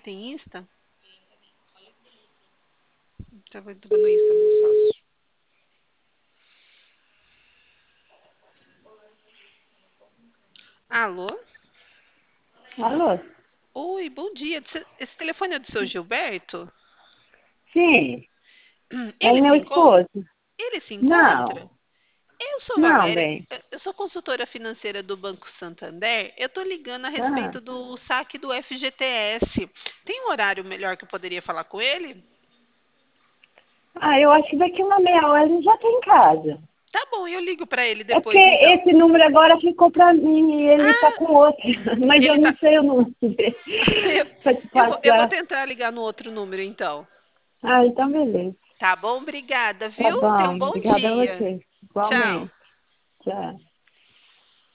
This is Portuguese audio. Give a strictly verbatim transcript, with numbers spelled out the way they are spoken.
tem Insta? Tava entrando no Insta do sócio. Alô? Alô? Oi, bom dia. Esse esse telefone é do seu Gilberto? Sim, ele Ele é se meu encontra? esposo. Ele se encontra? Não, Eu sou não, Valéria, bem. eu eu sou consultora financeira do Banco Santander. Eu tô ligando a Ah, respeito do saque do F G T S. Tem um horário melhor que eu poderia falar com ele? ah, eu acho que daqui uma meia hora ele já tá em casa. Tá bom, eu ligo para ele É porque depois então. esse número agora ficou pra mim e ele tá Ah, com outro, mas eu ele não tá. sei o número dele Eu, pra te eu vou, eu vou passar. tentar ligar no outro número então. Ah, então beleza. Tá bom? Obrigada, Tá viu? Tenha um bom, bom obrigada a dia. você. Tchau. Igualmente. Tchau.